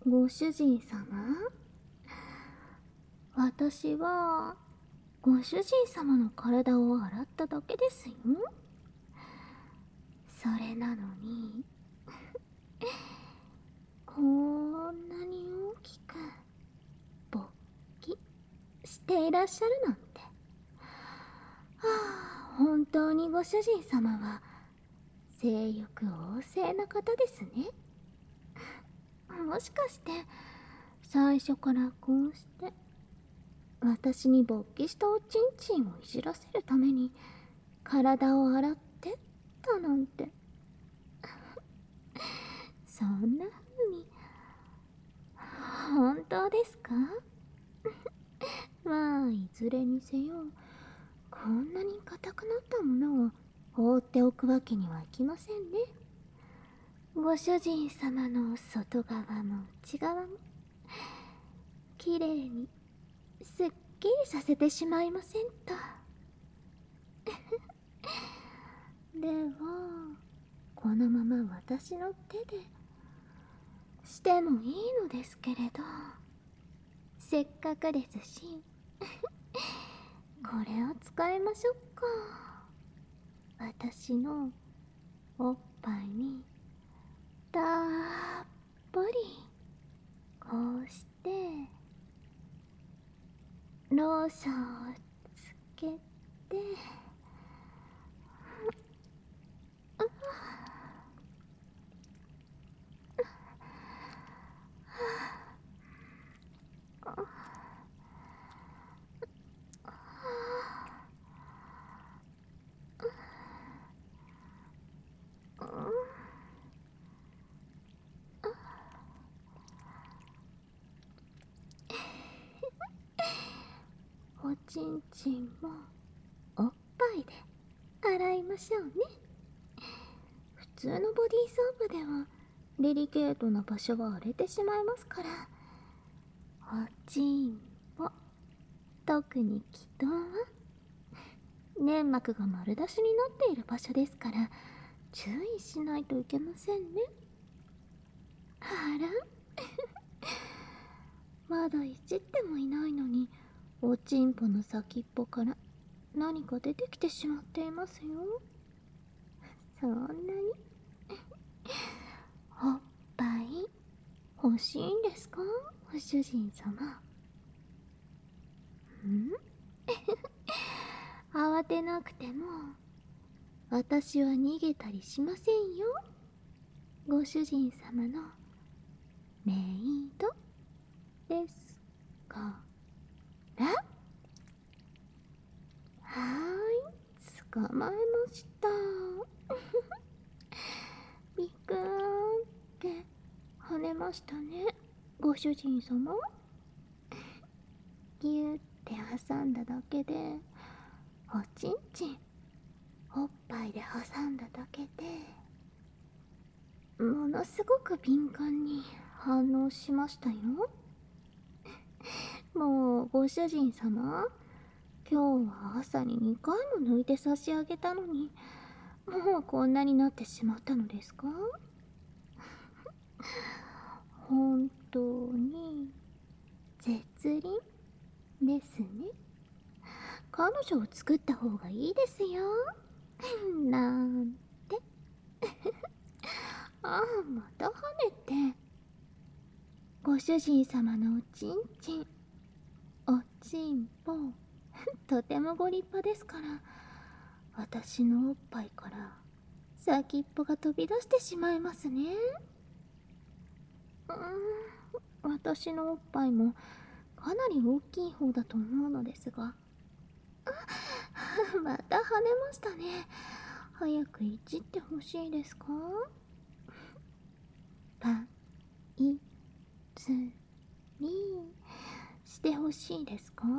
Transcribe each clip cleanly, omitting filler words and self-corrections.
ご主人様、私はご主人様の体を洗っただけですよ。それなのにこんなに大きく勃起していらっしゃるなんて。本当にご主人様は性欲旺盛な方ですね。もしかして最初からこうして私に勃起したおちんちんをいじらせるために体を洗ってったなんて。そんな風に本当ですか？まあいずれにせよ、こんなに硬くなったものを放っておくわけにはいきませんね。ご主人様の外側も内側もきれいにすっきりさせてしまいませんと。ではこのまま私の手でしてもいいのですけれど、せっかくですしこれを使いましょうか。私のおっぱいにたっぷりこうしてローションをつけて、おちんちんもおっぱいで洗いましょうね。普通のボディーソープではデリケートな場所が荒れてしまいますから、おちんぽ、特に気筒は粘膜が丸出しになっている場所ですから注意しないといけませんね。あらまだいじってもいないのにおちんぽの先っぽから何か出てきてしまっていますよ。そんなにおっぱい欲しいんですか、ご主人様。慌てなくても私は逃げたりしませんよ。ご主人様のメイドですから。捕まえました。ビクーンって跳ねましたね、ご主人様。ギューって挟んだだけで、おちんちんおっぱいで挟んだだけでものすごく敏感に反応しましたよ。もうご主人様、今日は朝に2回も抜いて差し上げたのにもうこんなになってしまったのですか？本当に絶倫ですね。彼女を作った方がいいですよなんて。また跳ねて。ご主人様のおちんちん、おちんぽとてもご立派ですから、私のおっぱいから先っぽが飛び出してしまいますね。私のおっぱいもかなり大きい方だと思うのですが。また跳ねましたね。早くいじってほしいですか？パイツリーしてほしいですか？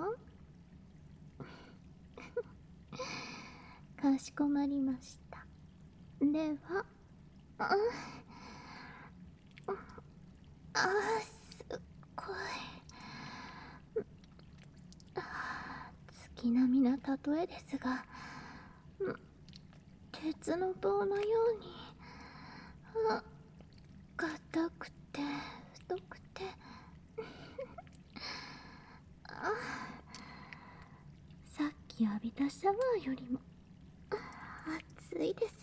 かしこまりました。では、すっごい月並みな例えですが、鉄の棒のように硬くて太くてたシャワーよりも暑いです。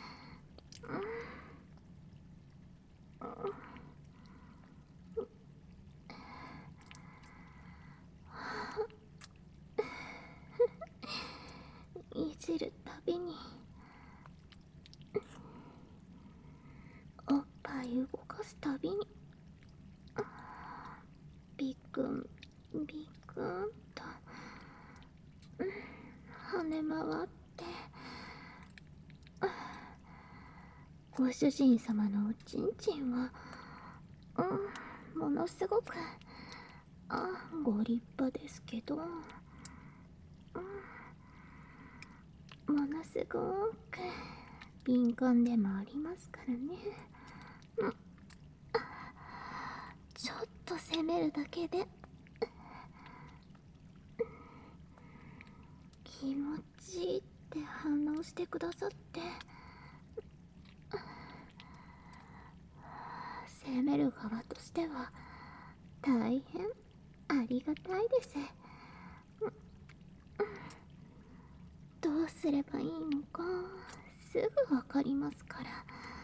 いじるたびにおっぱい動かすたびにビクンビクンと跳ね回ってご主人様のおちんちんはものすごくご立派ですけど、ものすごく敏感でもありますからね。ちょっと攻めるだけで気持ちいいって反応してくださって、攻める側としては大変ありがたいです。どうすればいいのかすぐわかりますから。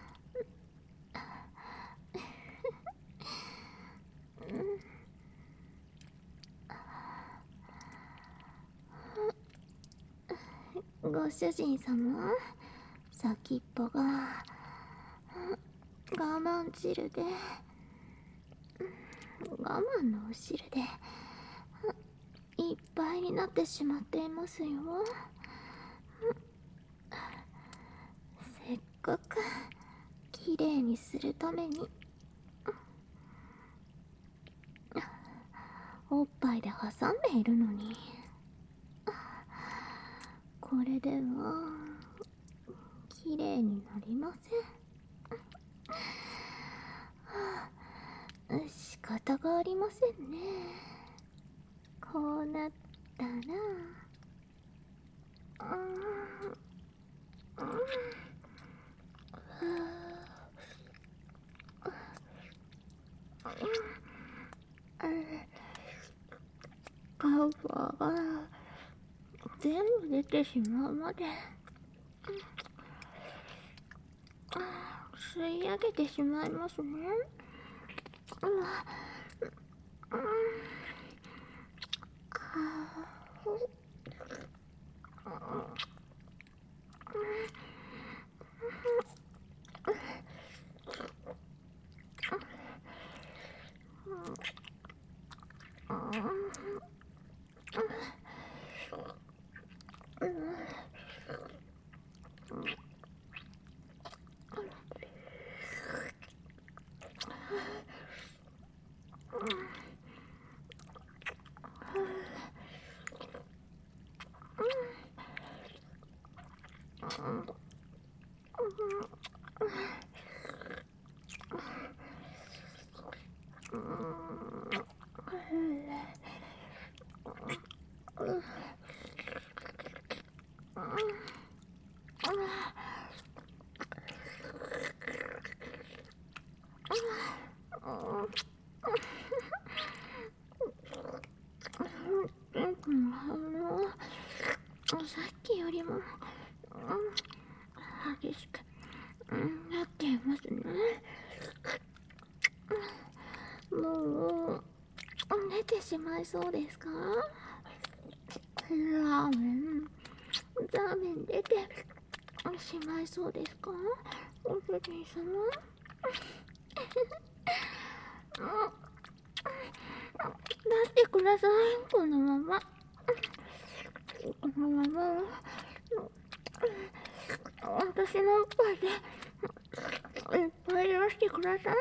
ご主人様、先っぽが我慢汁で我慢のお汁でいっぱいになってしまっていますよ。せっかくきれいにするためにおっぱいで挟んでいるのに、これではきれいになりません。仕方がありませんね。こうなったらカバーが全部出てしまうまで吸い上げてしまいますね。さっきよりも激しくなっていますね。もう出てしまいそうですか？ラーメン出てしまいそうですか？ご主人様出してください。このまま私のおっぱいでいっぱい出してください。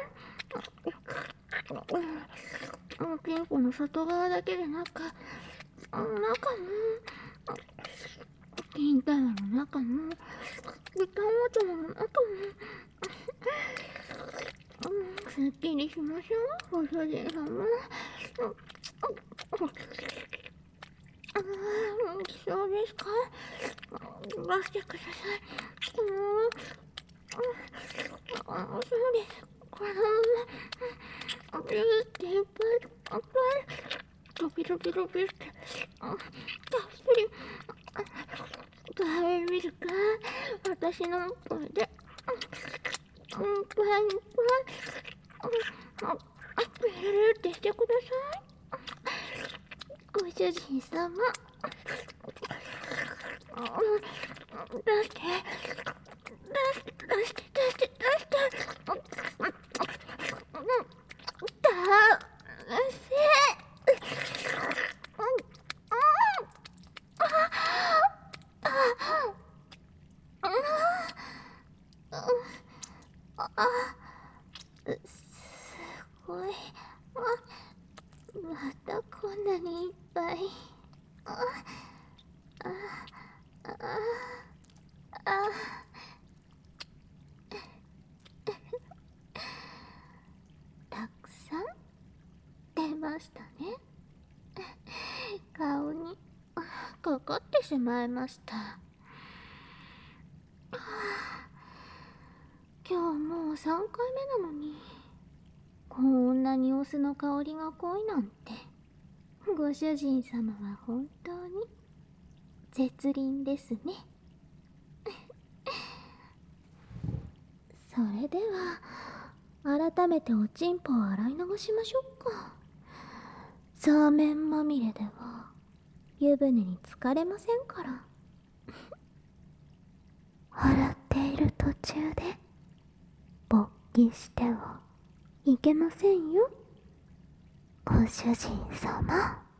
ピンクの外側だけでなく中も金玉の中も豚もの中もすっきりしましょう、ご主人様。来そうですか？出してください。そうです。このままビューっていっぱいドキドキってたっぷり私のおっぱいでペルルってしてください。ご主人様、出して、出して。すごい。またこんなにいっぱい。たくさん出ましたね。顔にかかってしまいました。今日もう3回目なのに、こんなにオスの香りが濃いなんて。ご主人様は本当に絶倫ですね。それでは改めておちんぽを洗い流しましょうか。そうめんまみれでは湯船に浸かれませんから。洗っている途中で勃起してはいけませんよ、ご主人様。